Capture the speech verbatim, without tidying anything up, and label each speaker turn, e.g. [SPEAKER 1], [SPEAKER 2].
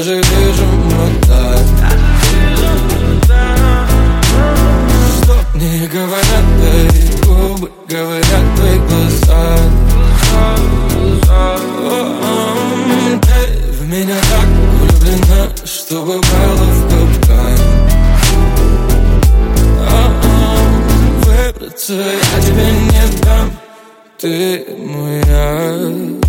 [SPEAKER 1] же вижу вот так. Что мне говорят твои губы, говорят твои глаза. Ты в меня так влюблена, что попала в капкан. Выбраться я тебе не дам, ты моя.